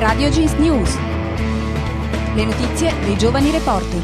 Radio Jeans News. Le notizie dei giovani reporter.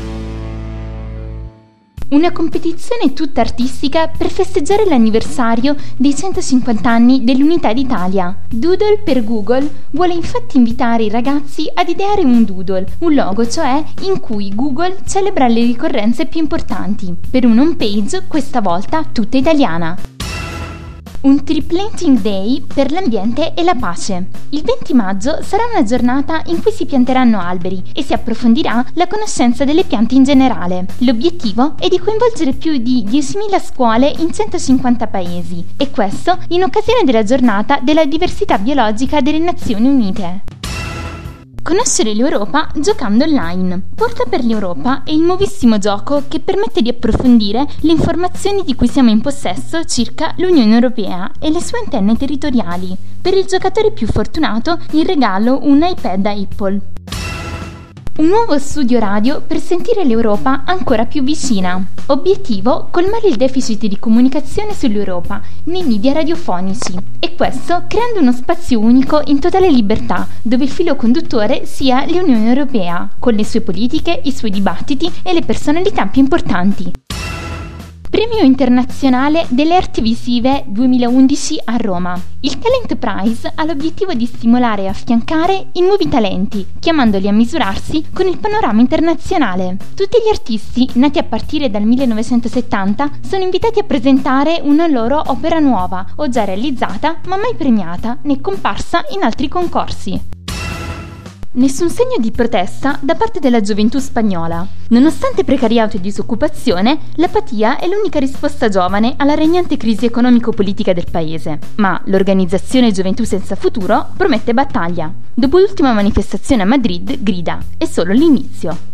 Una competizione tutta artistica per festeggiare l'anniversario dei 150 anni dell'Unità d'Italia. Doodle per Google vuole infatti invitare i ragazzi ad ideare un doodle, un logo cioè in cui Google celebra le ricorrenze più importanti, per una home page questa volta tutta italiana. Un Tree Planting Day per l'ambiente e la pace. Il 20 maggio sarà una giornata in cui si pianteranno alberi e si approfondirà la conoscenza delle piante in generale. L'obiettivo è di coinvolgere più di 10.000 scuole in 150 paesi, e questo in occasione della giornata della diversità biologica delle Nazioni Unite. Conoscere l'Europa giocando online. Porta per l'Europa è il nuovissimo gioco che permette di approfondire le informazioni di cui siamo in possesso circa l'Unione Europea e le sue antenne territoriali. Per il giocatore più fortunato in regalo un iPad Apple. Un nuovo studio radio per sentire l'Europa ancora più vicina. Obiettivo: colmare il deficit di comunicazione sull'Europa nei media radiofonici, e questo creando uno spazio unico in totale libertà, dove il filo conduttore sia l'Unione Europea, con le sue politiche, i suoi dibattiti e le personalità più importanti. Premio internazionale delle arti visive 2011 a Roma. Il Talent Prize ha l'obiettivo di stimolare e affiancare i nuovi talenti, chiamandoli a misurarsi con il panorama internazionale. Tutti gli artisti, nati a partire dal 1970, sono invitati a presentare una loro opera nuova o già realizzata ma mai premiata né comparsa in altri concorsi. Nessun segno di protesta da parte della gioventù spagnola. Nonostante precariato e disoccupazione, l'apatia è l'unica risposta giovane alla regnante crisi economico-politica del paese. Ma l'organizzazione Gioventù Senza Futuro promette battaglia. Dopo l'ultima manifestazione a Madrid, grida: è solo l'inizio.